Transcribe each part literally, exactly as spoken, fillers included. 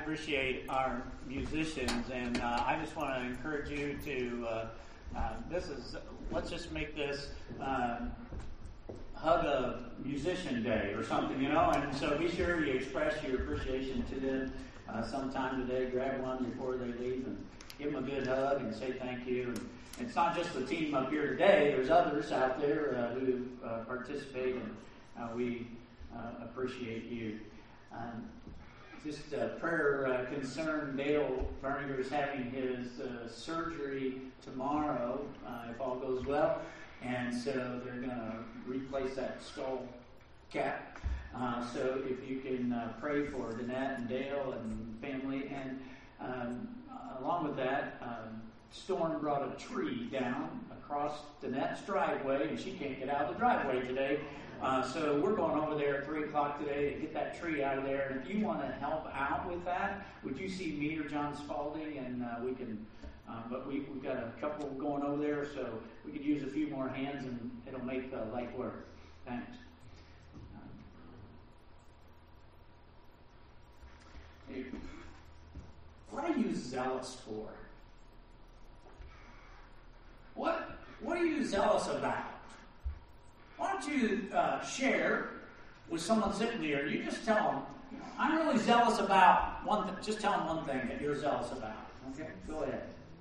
appreciate our musicians, and uh, I just want to encourage you to, uh, uh, this is, let's just make this uh, Hug a Musician Day or something, you know, and so be sure you express your appreciation to them uh, sometime today. Grab one before they leave and give them a good hug and say thank you. And it's not just the team up here today, there's others out there uh, who uh, participate, and uh, we uh, appreciate you. Um, Just a prayer uh, concern. Dale Berninger is having his uh, surgery tomorrow, uh, if all goes well. And so they're going to replace that skull cap. Uh, so if you can uh, pray for Danette and Dale and family. And um, along with that, um, Storm brought a tree down across Danette's driveway, and she can't get out of the driveway today. Uh, so we're going over there at three o'clock today to get that tree out of there. And if you want to help out with that, would you see me or John Spalding? And uh, we can, uh, but we, we've got a couple going over there, so we could use a few more hands and it'll make the light work. Thanks. Um, what are you zealous for? What, what are you zealous about? Why don't you uh, share with someone sitting here? You just tell them, I'm really zealous about one thing. Just tell them one thing that you're zealous about. Okay? Go ahead.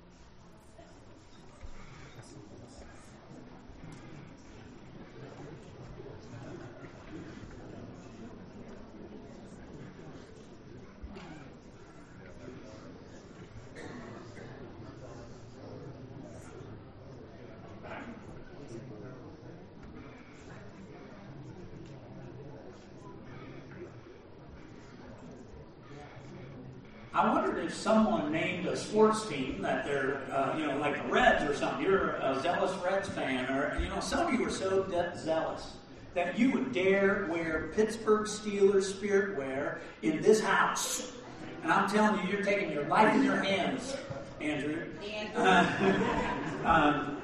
I wondered if someone named a sports team that they're, uh, you know, like the Reds or something. You're a zealous Reds fan, or, you know, some of you are so de- zealous that you would dare wear Pittsburgh Steelers spirit wear in this house. And I'm telling you, you're taking your life in your hands, Andrew. Uh, um,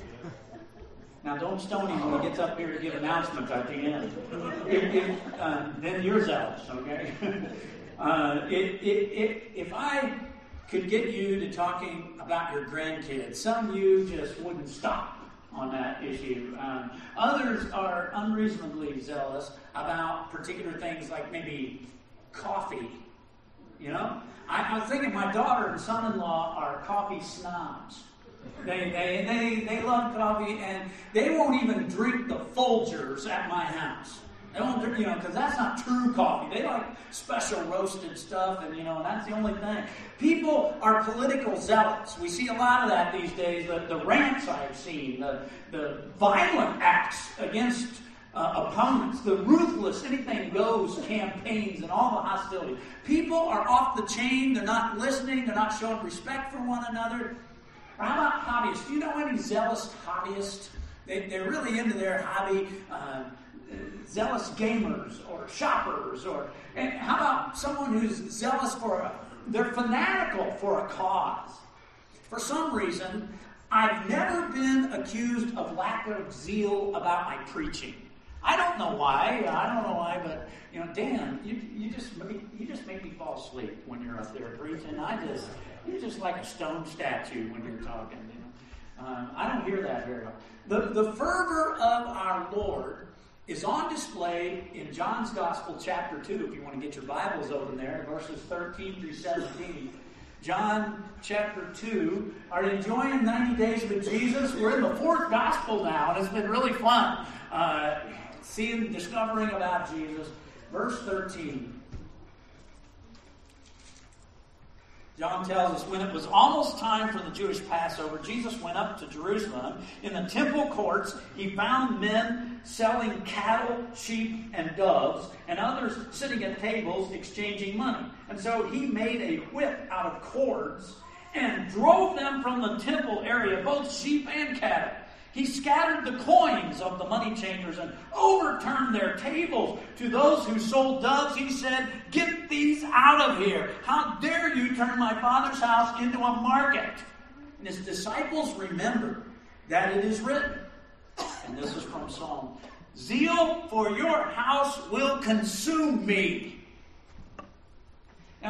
now, don't stone him when he gets up here to give announcements at the end. If, if, uh, then you're zealous, okay? Uh, it, it, it, if I could get you to talking about your grandkids, some of you just wouldn't stop on that issue. Um, others are unreasonably zealous about particular things like maybe coffee. You know, I, I was thinking my daughter and son-in-law are coffee snobs. They, they, they, they love coffee, and they won't even drink the Folgers at my house. They won't, you know, because that's not true coffee. They like special roasted stuff, and, you know, that's the only thing. People are political zealots. We see a lot of that these days. The, the rants I've seen, the, the violent acts against uh, opponents, the ruthless, anything goes campaigns, and all the hostility. People are off the chain. They're not listening. They're not showing respect for one another. Or how about hobbyists? Do you know any zealous hobbyists? They, they're really into their hobby. Uh, zealous gamers or shoppers, or and how about someone who's zealous for a, they're fanatical for a cause. For some reason, I've never been accused of lack of zeal about my preaching. I don't know why. I don't know why, but you know, Dan, you you just make, you just make me fall asleep when you're up there preaching. I just you're just like a stone statue when you're talking. You know, um, I don't hear that very often. The the fervor of our Lord is on display in John's Gospel, chapter two, if you want to get your Bibles open there, verses thirteen through seventeen. John, chapter two. Are you enjoying ninety days with Jesus? We're in the fourth Gospel now, and it's been really fun uh, seeing, discovering about Jesus. Verse thirteen. John tells us, when it was almost time for the Jewish Passover, Jesus went up to Jerusalem. In the temple courts, he found men selling cattle, sheep, and doves, and others sitting at tables exchanging money. And so he made a whip out of cords and drove them from the temple area, both sheep and cattle. He scattered the coins of the money changers and overturned their tables. To those who sold doves, he said, "Get these out of here. How dare you turn my Father's house into a market?" And his disciples remembered that it is written, and this is from Psalm, "Zeal for your house will consume me." Now,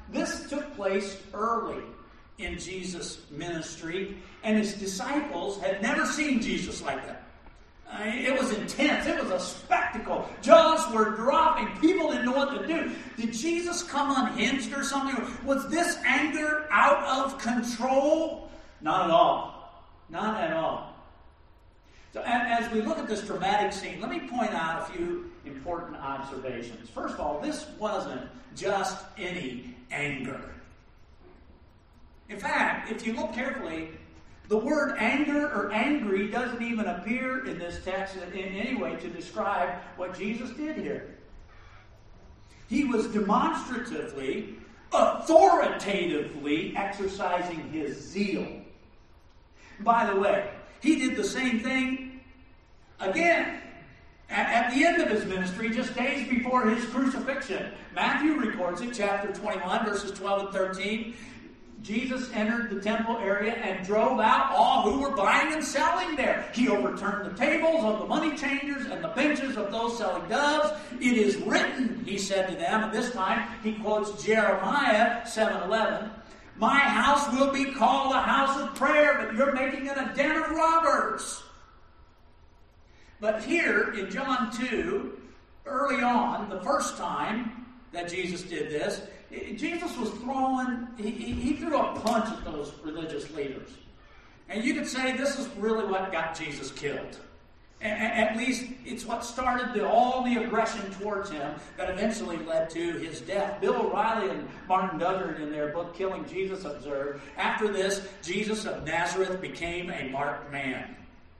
this took place early in Jesus' ministry, and his disciples had never seen Jesus like that. I mean, it was intense. It was a spectacle. Jaws were dropping. People didn't know what to do. Did Jesus come unhinged or something? Was this anger out of control? Not at all. Not at all. So as we look at this dramatic scene, let me point out a few important observations. First of all, this wasn't just any anger. In fact, if you look carefully, the word anger or angry doesn't even appear in this text in any way to describe what Jesus did here. He was demonstratively, authoritatively exercising his zeal. By the way, he did the same thing again at the end of his ministry, just days before his crucifixion. Matthew records it, chapter twenty-one, verses twelve and thirteen. Jesus entered the temple area and drove out all who were buying and selling there. He overturned the tables of the money changers and the benches of those selling doves. It is written, he said to them, and this time he quotes Jeremiah seven eleven. My house will be called a house of prayer, but you're making it a den of robbers. But here in John two, early on, the first time that Jesus did this, Jesus was throwing, he, he threw a punch at those religious leaders. And you could say this is really what got Jesus killed. At least it's what started the, all the aggression towards him that eventually led to his death. Bill O'Reilly and Martin Dugard in their book Killing Jesus observed, after this, Jesus of Nazareth became a marked man.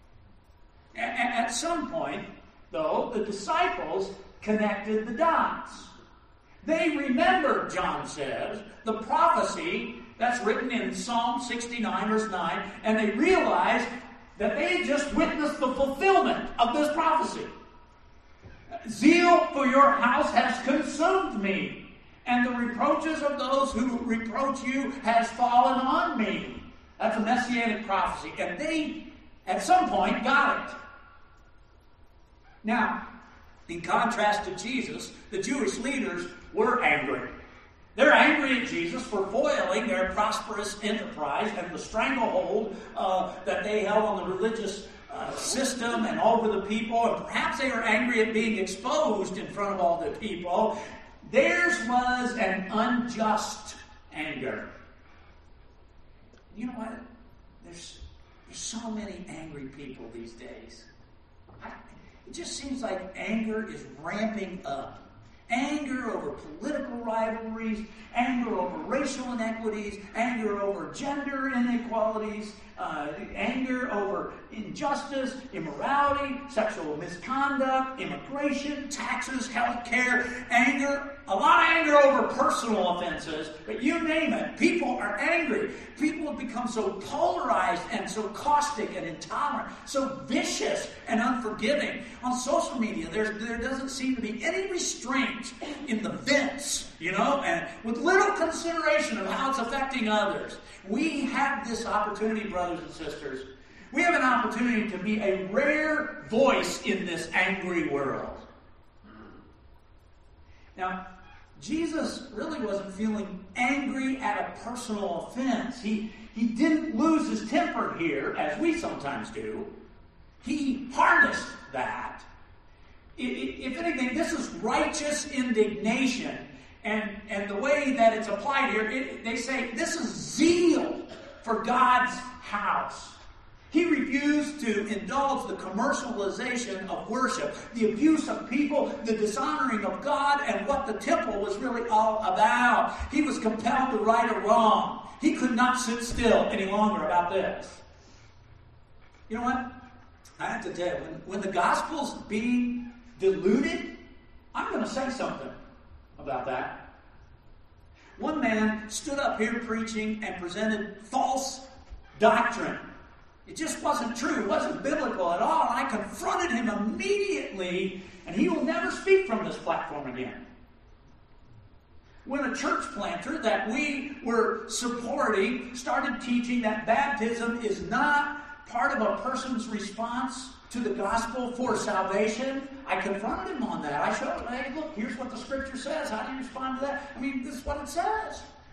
At some point, though, the disciples connected the dots. They remembered, John says, the prophecy that's written in Psalm sixty-nine, verse nine, and they realized that they had just witnessed the fulfillment of this prophecy. Zeal for your house has consumed me, and the reproaches of those who reproach you has fallen on me. That's a messianic prophecy, and they, at some point, got it. Now, in contrast to Jesus, the Jewish leaders were angry. They're angry at Jesus for foiling their prosperous enterprise and the stranglehold uh, that they held on the religious uh, system and over the people. And perhaps they were angry at being exposed in front of all the people. Theirs was an unjust anger. You know what? There's, there's so many angry people these days. I, it just seems like anger is ramping up. Anger over political rivalries, anger over racial inequities, anger over gender inequalities, uh, anger over injustice, immorality, sexual misconduct, immigration, taxes, health care, anger, a lot of anger over personal offenses, but you name it, people are angry. People have become so polarized and so caustic and intolerant, so vicious and unforgiving. On social media, there, there doesn't seem to be any restraint in the vents, you know, and with little consideration of how it's affecting others. We have this opportunity, brothers and sisters. We have an opportunity to be a rare voice in this angry world. Now, Jesus really wasn't feeling angry at a personal offense. He, he didn't lose his temper here, as we sometimes do. He harnessed that. If anything, this is righteous indignation. And, and the way that it's applied here, it, they say this is zeal for God's house. He refused to indulge the commercialization of worship, the abuse of people, the dishonoring of God, and what the temple was really all about. He was compelled to right a wrong. He could not sit still any longer about this. You know what? I have to tell you, when, when the gospel's being diluted, I'm going to say something about that. One man stood up here preaching and presented false doctrine. It just wasn't true. It wasn't biblical at all. And I confronted him immediately, and he will never speak from this platform again. When a church planter that we were supporting started teaching that baptism is not part of a person's response to the gospel for salvation, I confronted him on that. I showed him, hey, look, here's what the scripture says. How do you respond to that? I mean, this is what it says.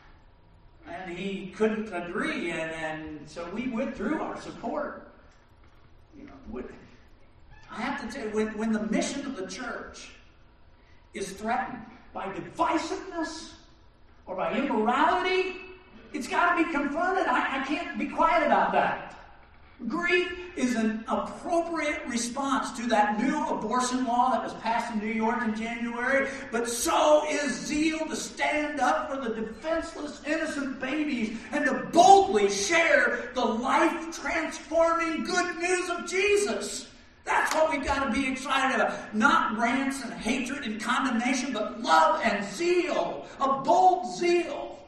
and he couldn't agree, and, and so we withdrew our support. You know, what, I have to tell you, when, when the mission of the church is threatened by divisiveness or by immorality, it's got to be confronted. I, I can't be quiet about that. Grief is an appropriate response to that new abortion law that was passed in New York in January, but so is zeal to stand up for the defenseless, innocent babies and to boldly share the life-transforming good news of Jesus. That's what we've got to be excited about. Not rants and hatred and condemnation, but love and zeal. A bold zeal.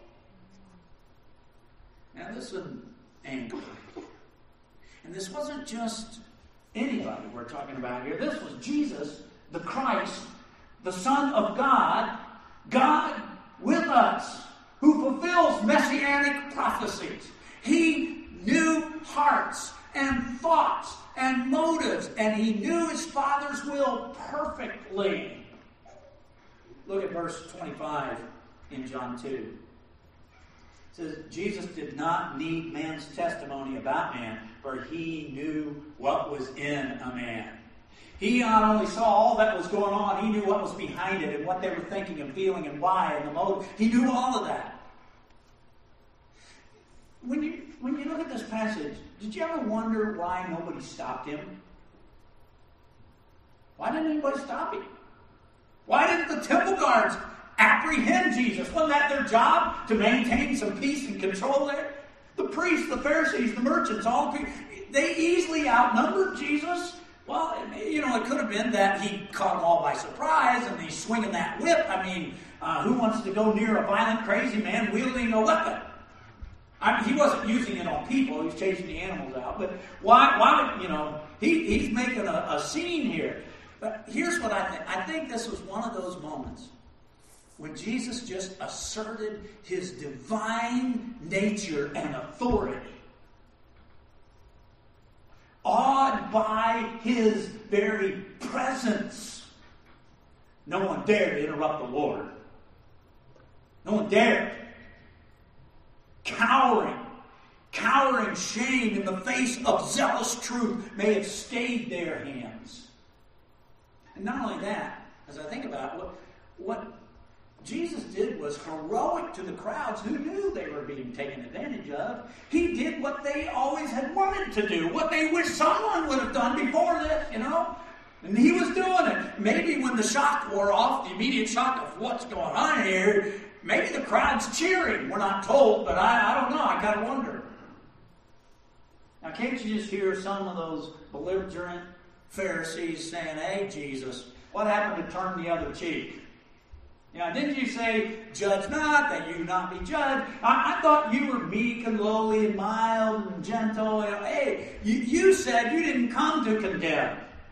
Now listen, anger. And this wasn't just anybody we're talking about here. This was Jesus, the Christ, the Son of God, God with us, who fulfills messianic prophecies. He knew hearts and thoughts and motives, and he knew his Father's will perfectly. Look at verse twenty-five in John two. It says, Jesus did not need man's testimony about man, for he knew what was in a man. He not only saw all that was going on, he knew what was behind it and what they were thinking and feeling and why and the motive. He knew all of that. When you, when you look at this passage, did you ever wonder why nobody stopped him? Why didn't anybody stop him? Why didn't the temple guards apprehend Jesus? Wasn't that their job, to maintain some peace and control there? The priests, the Pharisees, the merchants, all the people, they easily outnumbered Jesus. Well, you know, it could have been that he caught them all by surprise and he's swinging that whip. I mean, uh, who wants to go near a violent, crazy man wielding a weapon? I mean, he wasn't using it on people. He was chasing the animals out. But why, why, you know, he, he's making a, a scene here. But here's what I think. I think this was one of those moments when Jesus just asserted his divine nature and authority. Awed by his very presence. No one dared interrupt the Lord. No one dared. Cowering, cowering shame in the face of zealous truth may have stayed their hands. And not only that, as I think about it, what, what Jesus did was heroic to the crowds who knew they were being taken advantage of. He did what they always had wanted to do, what they wish someone would have done before this, you know. And he was doing it. Maybe when the shock wore off, the immediate shock of what's going on here, maybe the crowd's cheering. We're not told, but I, I don't know. I kind of wonder. Now, can't you just hear some of those belligerent Pharisees saying, "Hey, Jesus, what happened to turn the other cheek? You know, didn't you say, judge not, that you not be judged? I, I thought you were meek and lowly and mild and gentle. You know, hey, you, you said you didn't come to condemn."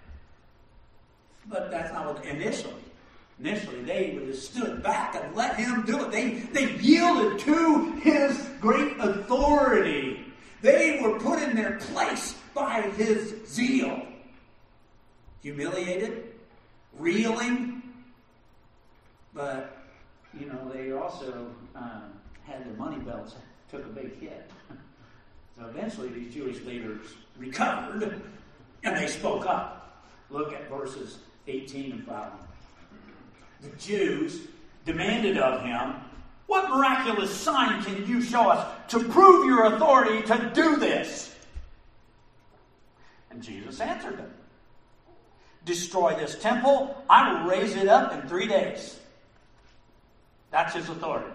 But that's not what initially. Initially, they would have stood back and let him do it. They, they yielded to his great authority. They were put in their place by his zeal. Humiliated, reeling, but, you know, they also um, had their money belts, took a big hit. So eventually these Jewish leaders recovered, and they spoke up. Look at verses eighteen and following. The Jews demanded of him, "What miraculous sign can you show us to prove your authority to do this?" And Jesus answered them, "Destroy this temple, I will raise it up in three days." That's his authority.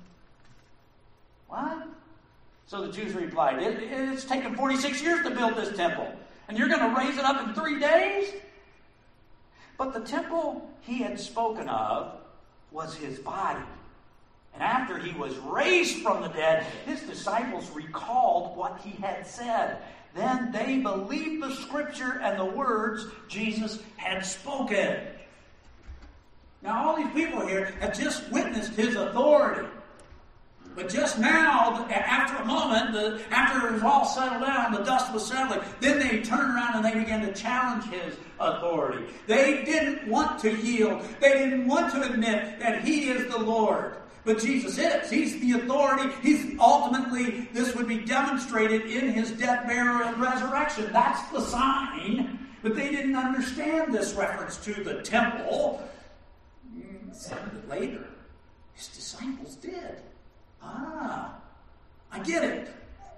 What? So the Jews replied, it, it's taken forty-six years to build this temple, and you're going to raise it up in three days? But the temple he had spoken of was his body. And after he was raised from the dead, his disciples recalled what he had said. Then they believed the scripture and the words Jesus had spoken. Now all these people here have just witnessed his authority. But just now, after a moment, the, after it was all settled down, the dust was settling, then they turned around and they began to challenge his authority. They didn't want to yield. They didn't want to admit that he is the Lord. But Jesus is. He's the authority. He's ultimately, this would be demonstrated in his death, burial, and resurrection. That's the sign. But they didn't understand this reference to the temple. Some of it later, his disciples did. Ah, I get it.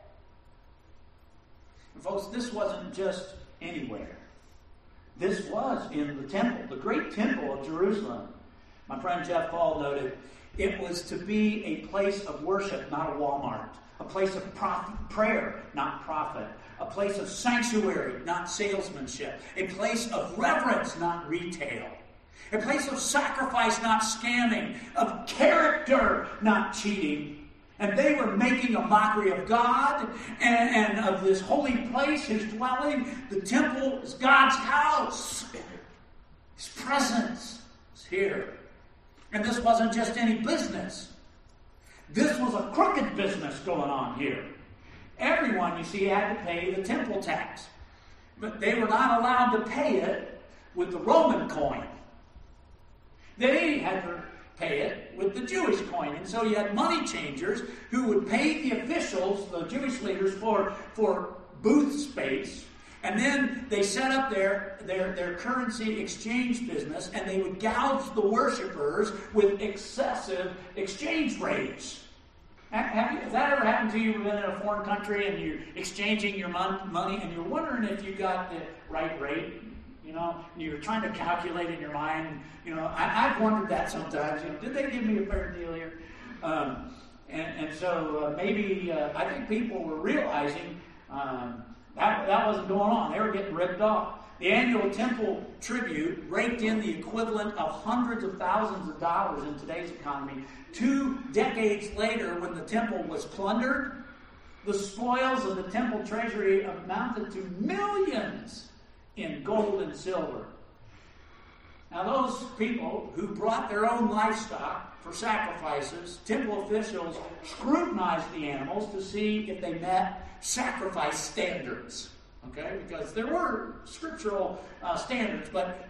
And folks, this wasn't just anywhere. This was in the temple, the great temple of Jerusalem. My friend Jeff Paul noted, it was to be a place of worship, not a Walmart. A place of prof- prayer, not profit. A place of sanctuary, not salesmanship. A place of reverence, not retail. A place of sacrifice, not scamming. Of character, not cheating. And they were making a mockery of God and, and of this holy place, his dwelling. The temple is God's house. His presence is here. And this wasn't just any business. This was a crooked business going on here. Everyone, you see, had to pay the temple tax. But they were not allowed to pay it with the Roman coin. They had to pay it with the Jewish coin. And so you had money changers who would pay the officials, the Jewish leaders, for, for booth space. And then they set up their, their, their currency exchange business, and they would gouge the worshipers with excessive exchange rates. Have you, has that ever happened to you? You've been in a foreign country and you're exchanging your mon- money and you're wondering if you got the right rate, you know, and you're trying to calculate in your mind. You know, I, I've wondered that sometimes. You know, did they give me a fair deal here? Um, and, and so uh, maybe uh, I think people were realizing um, that that wasn't going on. They were getting ripped off. The annual temple tribute raked in the equivalent of hundreds of thousands of dollars in today's economy. Two decades later, when the temple was plundered, the spoils of the temple treasury amounted to millions in gold and silver. Now, those people who brought their own livestock for sacrifices, temple officials scrutinized the animals to see if they met sacrifice standards. Okay, because there were scriptural uh, standards, but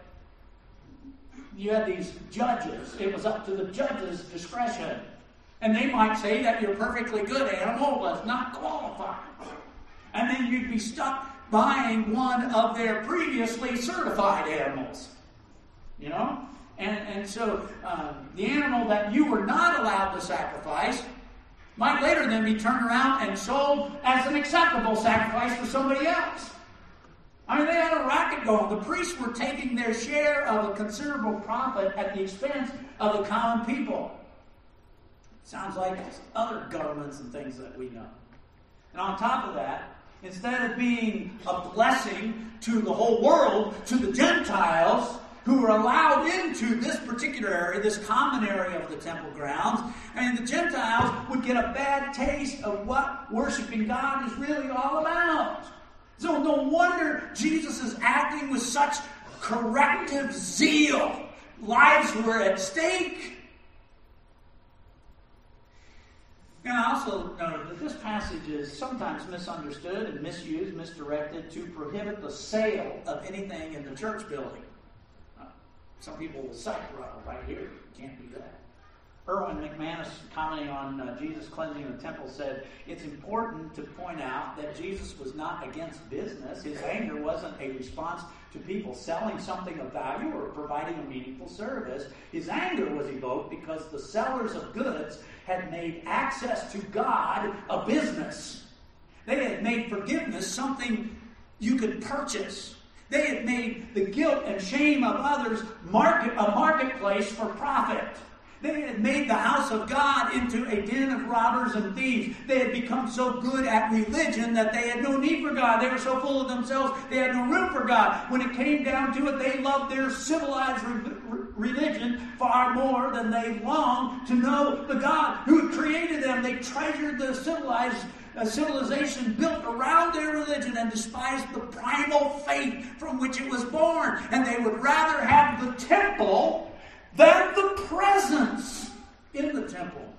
you had these judges. It was up to the judge's discretion. And they might say that your perfectly good animal was not qualified. And then you'd be stuck buying one of their previously certified animals. You know? And, and so um, the animal that you were not allowed to sacrifice might later then be turned around and sold as an acceptable sacrifice for somebody else. I mean, they had a racket going. The priests were taking their share of a considerable profit at the expense of the common people. Sounds like other governments and things that we know. And on top of that, instead of being a blessing to the whole world, to the Gentiles, who were allowed into this particular area, this common area of the temple grounds, and the Gentiles would get a bad taste of what worshiping God is really all about. So no wonder Jesus is acting with such corrective zeal. Lives were at stake. And I also noted that this passage is sometimes misunderstood and misused, misdirected to prohibit the sale of anything in the church building. Some people will cite, well, right here, you can't do that. Erwin McManus, commenting on uh, Jesus cleansing the temple, said, it's important to point out that Jesus was not against business. His anger wasn't a response to people selling something of value or providing a meaningful service. His anger was evoked because the sellers of goods had made access to God a business. They had made forgiveness something you could purchase. They had made the guilt and shame of others market, a marketplace for profit. They had made the house of God into a den of robbers and thieves. They had become so good at religion that they had no need for God. They were so full of themselves, they had no room for God. When it came down to it, they loved their civilized re- religion far more than they longed to know the God who created them. They treasured the civilized A civilization built around their religion and despised the primal faith from which it was born. And they would rather have the temple than the presence in the temple.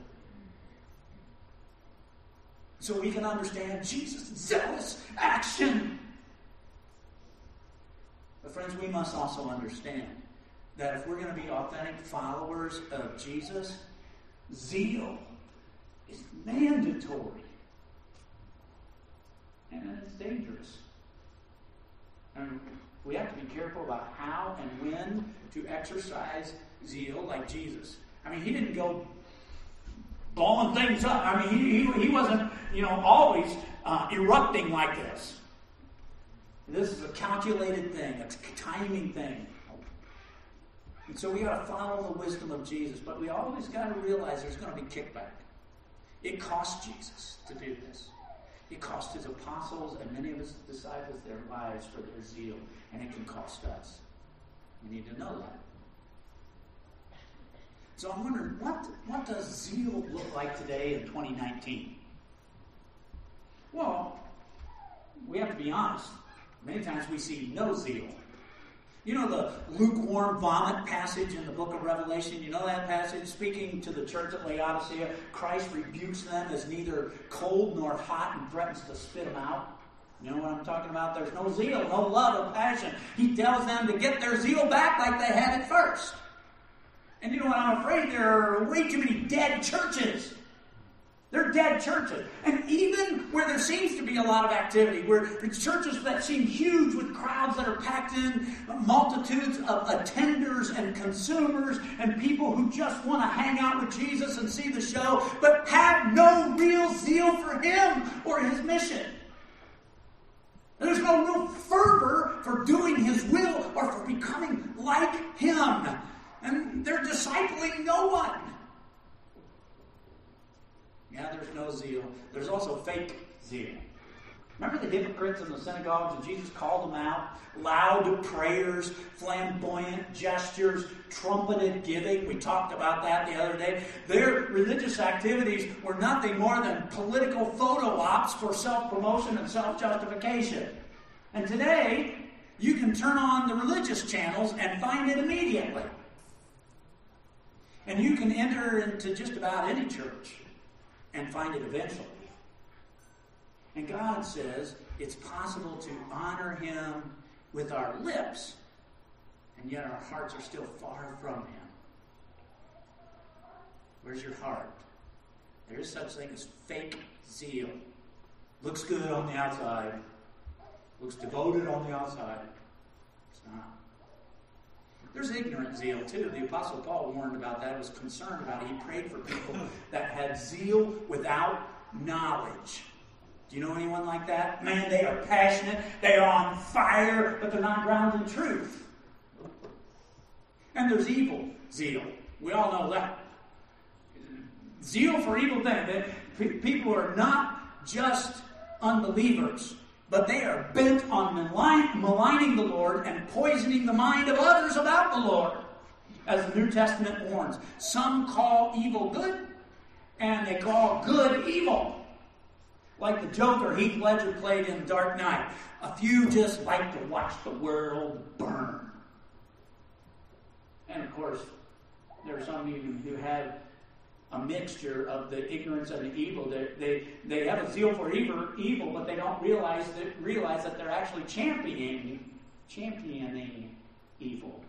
So we can understand Jesus' zealous action. But friends, we must also understand that if we're going to be authentic followers of Jesus, zeal is mandatory. And it's dangerous. And we have to be careful about how and when to exercise zeal like Jesus. I mean, he didn't go blowing things up. I mean, he, he, he wasn't, you know, always uh, erupting like this. This is a calculated thing, a timing thing. And so we got to follow the wisdom of Jesus, but we always got to realize there's going to be kickback. It cost Jesus to do this. It cost his apostles and many of his disciples their lives for their zeal, and it can cost us. We need to know that. So I'm wondering, what, what does zeal look like today in twenty nineteen? Well, we have to be honest. Many times we see no zeal. You know the lukewarm vomit passage in the book of Revelation? You know that passage? Speaking to the church at Laodicea, Christ rebukes them as neither cold nor hot and threatens to spit them out. You know what I'm talking about? There's no zeal, no love, no passion. He tells them to get their zeal back like they had it first. And you know what? I'm afraid there are way too many dead churches. They're dead churches. And even where there seems to be a lot of activity, where it's churches that seem huge with crowds that are packed in, multitudes of attenders and consumers and people who just want to hang out with Jesus and see the show, but have no real zeal for him or his mission. There's no real fervor for doing his will or for becoming like him. And they're discipling no one. Yeah, there's no zeal. There's also fake zeal. Remember the hypocrites in the synagogues, and Jesus called them out? Loud prayers, flamboyant gestures, trumpeted giving. We talked about that the other day. Their religious activities were nothing more than political photo ops for self-promotion and self-justification. And today, you can turn on the religious channels and find it immediately. And you can enter into just about any church and find it eventually. And God says it's possible to honor him with our lips, and yet our hearts are still far from him. Where's your heart? There is such thing as fake zeal. Looks good on the outside. Looks devoted on the outside. It's not. There's ignorant zeal, too. The Apostle Paul warned about that, was concerned about it. He prayed for people that had zeal without knowledge. Do you know anyone like that? Man, they are passionate, they are on fire, but they're not grounded in truth. And there's evil zeal. We all know that. Zeal for evil things. People are not just unbelievers, but they are bent on malign, maligning the Lord and poisoning the mind of others about the Lord. As the New Testament warns, some call evil good, and they call good evil. Like the Joker Heath Ledger played in Dark Knight. A few just like to watch the world burn. And of course, there are some even who have a mixture of the ignorance and the evil. They, they, they have a zeal for evil, evil, but they don't realize that, realize that they're actually championing, championing evil.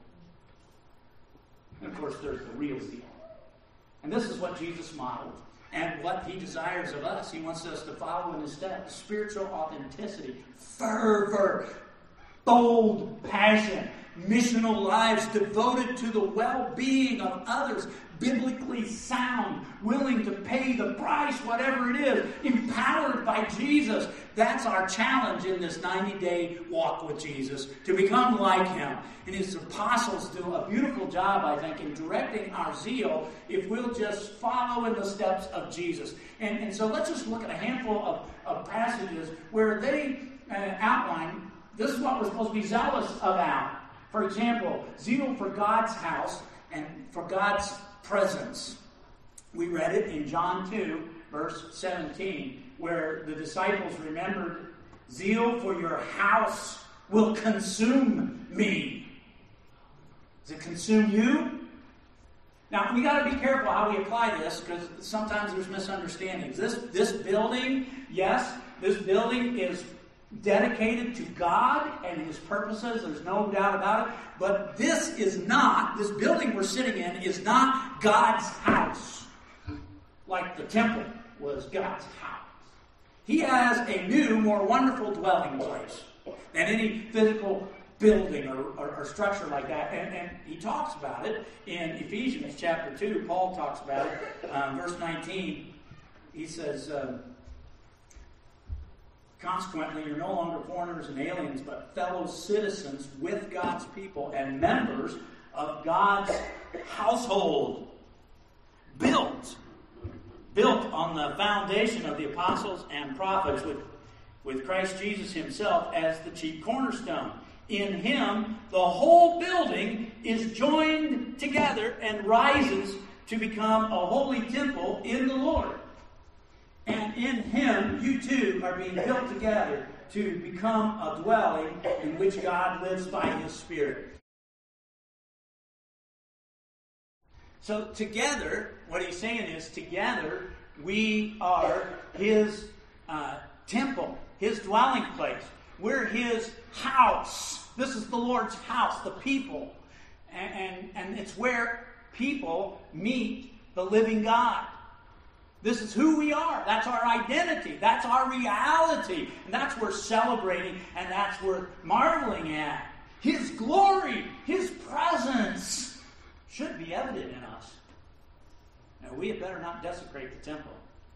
And of course, there's the real zeal. And this is what Jesus modeled and what he desires of us. He wants us to follow in his steps. Spiritual authenticity, fervor, bold passion, missional lives devoted to the well-being of others, biblically sound, willing to pay the price, whatever it is, empowered by Jesus. That's our challenge in this ninety-day walk with Jesus, to become like him. And his apostles do a beautiful job, I think, in directing our zeal if we'll just follow in the steps of Jesus. And, and so let's just look at a handful of, of passages where they uh, outline this is what we're supposed to be zealous about. For example, zeal for God's house and for God's presence. We read it in John two, verse seventeen, where the disciples remembered, zeal for your house will consume me. Does it consume you? Now, we got to be careful how we apply this, because sometimes there's misunderstandings. This, this building, yes, this building is dedicated to God and his purposes. There's no doubt about it. But this is not, this building we're sitting in is not God's house. like the temple was God's house. He has a new, more wonderful dwelling place than any physical building or, or, or structure like that. And, and he talks about it in Ephesians chapter two. Paul talks about it. Um, verse nineteen, he says, um, consequently, you're no longer foreigners and aliens, but fellow citizens with God's people and members of God's household. Built. Built on the foundation of the apostles and prophets with, with Christ Jesus himself as the chief cornerstone. In him, the whole building is joined together and rises to become a holy temple in the Lord. And in him, you too are being built together to become a dwelling in which God lives by his Spirit. So together, what he's saying is, together, we are his uh, temple, his dwelling place. We're his house. This is the Lord's house, the people. And, and, and it's where people meet the living God. This is who we are. That's our identity. That's our reality. And that's worth celebrating, and that's worth marveling at. His glory, his presence should be evident in us. Now, we had better not desecrate the temple.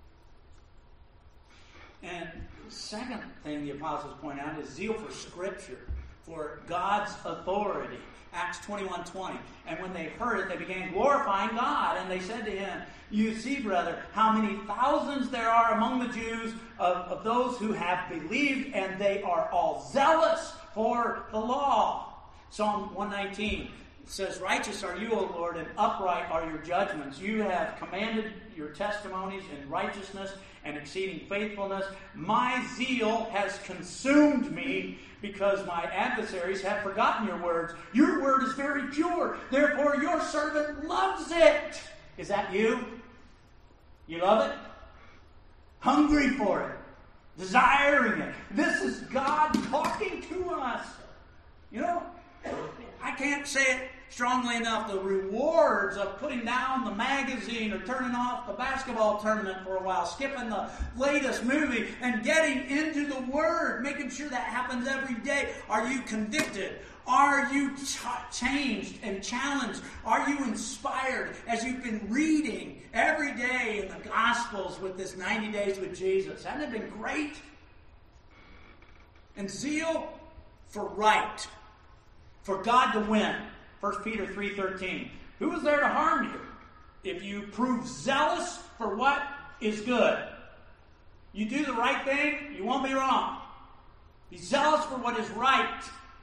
And the second thing the apostles point out is zeal for Scripture, for God's authority. Acts twenty-one twenty. And when they heard it, they began glorifying God. And they said to him, you see, brother, how many thousands there are among the Jews of, of those who have believed, and they are all zealous for the law. Psalm one nineteen says, righteous are you, O Lord, and upright are your judgments. You have commanded your testimonies in righteousness and exceeding faithfulness. My zeal has consumed me because my adversaries have forgotten your words. Your word is very pure. Therefore, your servant loves it. Is that you? You love it? Hungry for it. Desiring it. This is God talking to us. You know, I can't say it strongly enough. The rewards of putting down the magazine or turning off the basketball tournament for a while, skipping the latest movie, and getting into the Word, making sure that happens every day. Are you convicted? Are you ch- changed and challenged? Are you inspired as you've been reading every day in the Gospels with this ninety days with Jesus? Hasn't it been great? And zeal for right, for God to win. First Peter three thirteen. Who is there to harm you if you prove zealous for what is good? You do the right thing, you won't be wrong. Be zealous for what is right.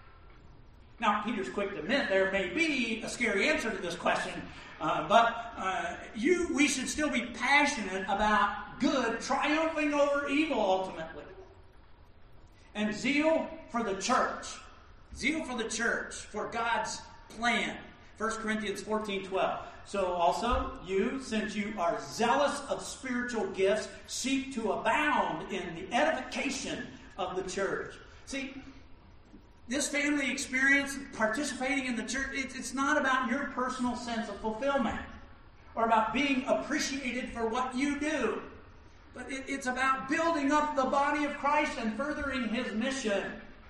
Now, Peter's quick to admit there may be a scary answer to this question, uh, but uh, you, we should still be passionate about good triumphing over evil ultimately. And zeal for the church. Zeal for the church, for God's plan. First Corinthians fourteen twelve. So also, you, since you are zealous of spiritual gifts, seek to abound in the edification of the church. See, this family experience, participating in the church, it's not about your personal sense of fulfillment or about being appreciated for what you do. But it's about building up the body of Christ and furthering his mission.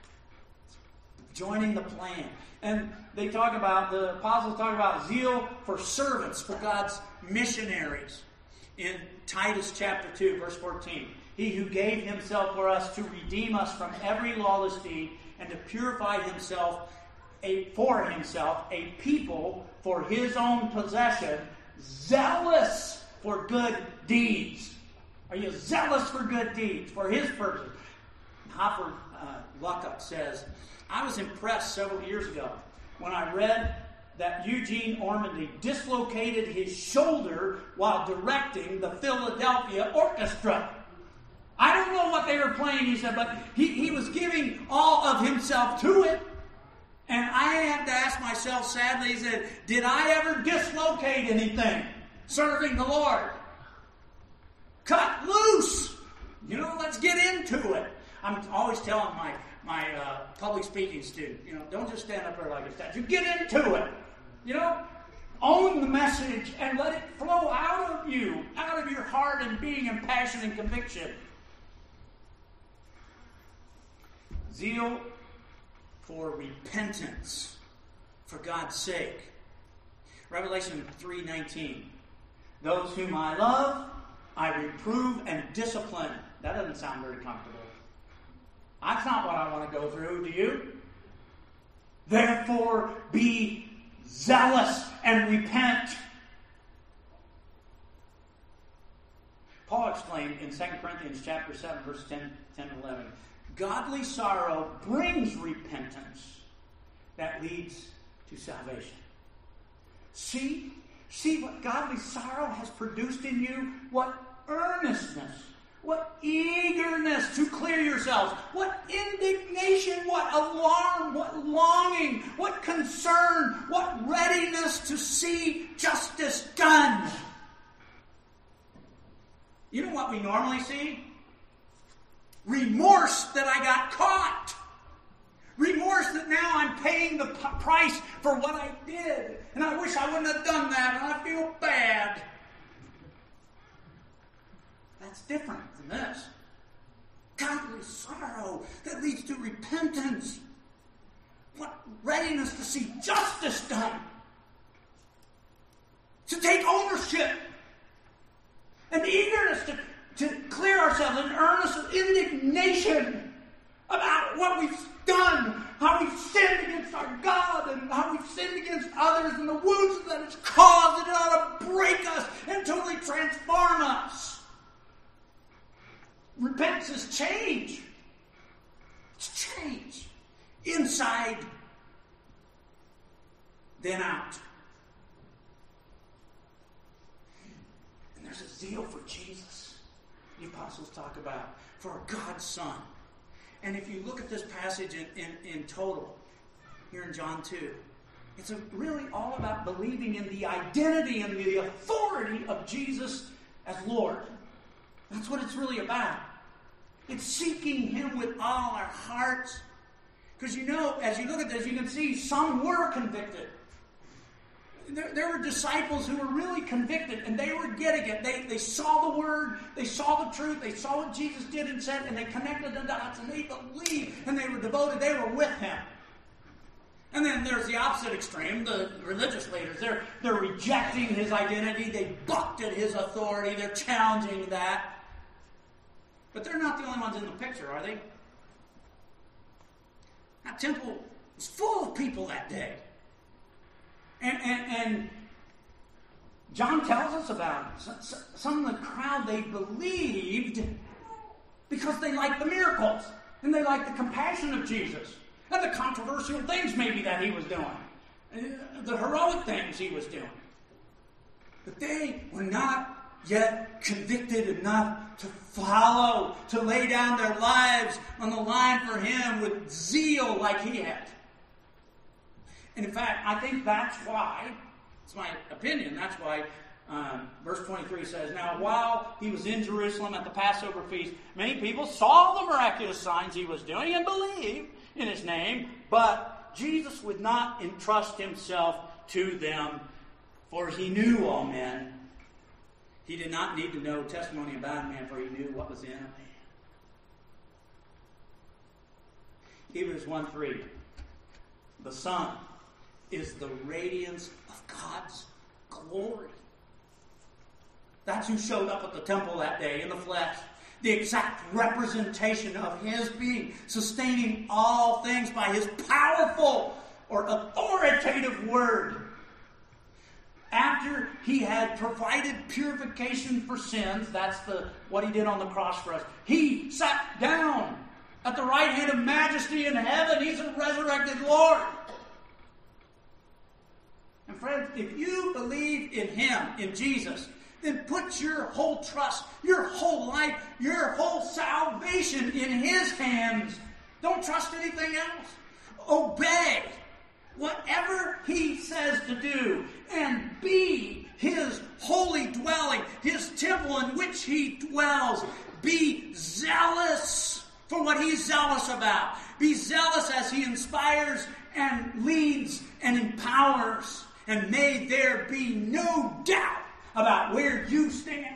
Joining the plan. And they talk about, the apostles talk about zeal for servants, for God's missionaries. In Titus chapter two, verse fourteen. He who gave himself for us to redeem us from every lawless deed and to purify himself a, for himself a people for his own possession, zealous for good deeds. Are you zealous for good deeds, for his purpose? Hopper uh, Luckup says, I was impressed several years ago when I read that Eugene Ormandy dislocated his shoulder while directing the Philadelphia Orchestra. I don't know what they were playing, he said, but he, he was giving all of himself to it. And I had to ask myself sadly, he said, did I ever dislocate anything serving the Lord? Cut loose! You know, let's get into it. I'm always telling my my uh, public speaking student, you know, don't just stand up there like a statue. Get into it. You know, Own the message and let it flow out of you, out of your heart and being and passion and conviction. Zeal for repentance, for God's sake. Revelation three nineteen. Those whom I love, I reprove and discipline. That doesn't sound very comfortable. That's not what I want to go through, do you? Therefore, be zealous and repent. Paul exclaimed in Second Corinthians chapter seven, verse ten, ten and eleven, godly sorrow brings repentance that leads to salvation. See, see what godly sorrow has produced in you? What earnestness, what eagerness to clear yourselves, what indignation, what alarm, what longing, what concern, what readiness to see justice done. You know what we normally see? Remorse that I got caught. Remorse that now I'm paying the p- price for what I did. And I wish I wouldn't have done that, and I feel bad. That's different than this. Godly sorrow that leads to repentance. What readiness to see justice done. To take ownership. An eagerness to, to clear ourselves, an earnest of indignation about what we've done, how we've sinned against our God, and how we've sinned against others, and the wounds that it's caused, and it ought to break us and totally transform us. Repentance is change. It's change. Inside, then out. And there's a zeal for Jesus. The apostles talk about for God's Son. And if you look at this passage in, in, in total, here in John two, it's a really all about believing in the identity and the authority of Jesus as Lord. That's what it's really about. It's seeking Him with all our hearts. Because you know, as you look at this, you can see some were convicted. There, there were disciples who were really convicted, and they were getting it. They, they saw the Word, they saw the truth, they saw what Jesus did and said, and they connected the dots, and they believed, and they were devoted, they were with Him. And then there's the opposite extreme, the religious leaders. They're, they're rejecting His identity, they bucked at His authority, they're challenging that. But they're not the only ones in the picture, are they? That temple was full of people that day. And, and, and John tells us about it. Some of the crowd, they believed because they liked the miracles. And they liked the compassion of Jesus. And the controversial things maybe that He was doing. The heroic things He was doing. But they were not yet convicted enough to follow, to lay down their lives on the line for Him with zeal like He had. And in fact, I think that's why, it's my opinion, that's why um, verse twenty-three says, now while He was in Jerusalem at the Passover feast, many people saw the miraculous signs He was doing and believed in His name, but Jesus would not entrust Himself to them, for He knew all men. He did not need to know testimony about a man, for He knew what was in a man. Hebrews one three. The Son is the radiance of God's glory. That's who showed up at the temple that day in the flesh. The exact representation of His being, sustaining all things by His powerful or authoritative word. After He had provided purification for sins, that's the what He did on the cross for us, He sat down at the right hand of majesty in heaven. He's a resurrected Lord. And friends, if you believe in Him, in Jesus, then put your whole trust, your whole life, your whole salvation in His hands. Don't trust anything else. Obey whatever He says to do and be His holy dwelling, His temple in which He dwells. Be zealous for what He's zealous about. Be zealous as He inspires and leads and empowers. And may there be no doubt about where you stand.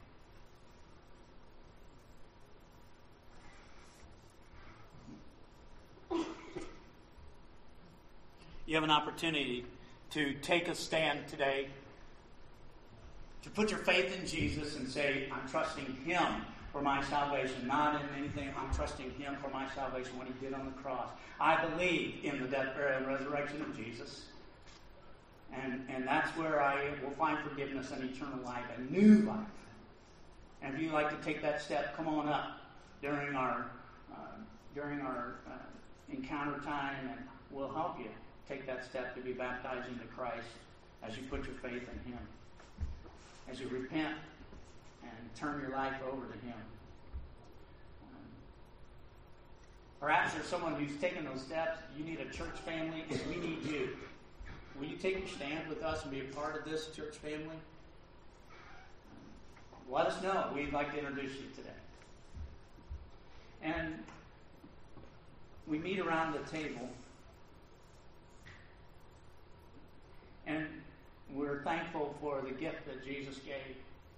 You have an opportunity to take a stand today, to put your faith in Jesus and say, I'm trusting Him for my salvation, not in anything. I'm trusting Him for my salvation, what He did on the cross. I believe in the death, burial, and resurrection of Jesus. And, and that's where I will find forgiveness and eternal life, a new life. And if you'd like to take that step, come on up during our uh, during our uh, encounter time, and we'll help you take that step to be baptized into Christ as you put your faith in Him, as you repent and turn your life over to Him. Um, perhaps there's someone who's taken those steps. You need a church family, and we need you. Will you take your stand with us and be a part of this church family? Um, let us know. We'd like to introduce you today. And we meet around the table. And we're thankful for the gift that Jesus gave.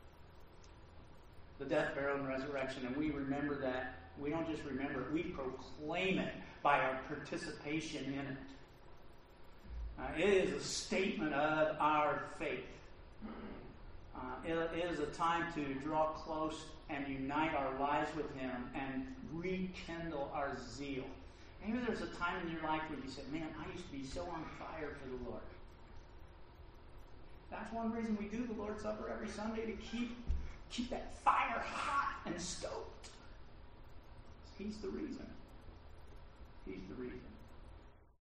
The death, burial, and resurrection. And we remember that. We don't just remember it. We proclaim it by our participation in it. Uh, it is a statement of our faith. Uh, it, it is a time to draw close and unite our lives with Him and rekindle our zeal. Maybe there's a time in your life when you said, man, I used to be so on fire for the Lord. That's one reason we do the Lord's Supper every Sunday, to keep, keep that fire hot and stoked. He's the reason. He's the reason.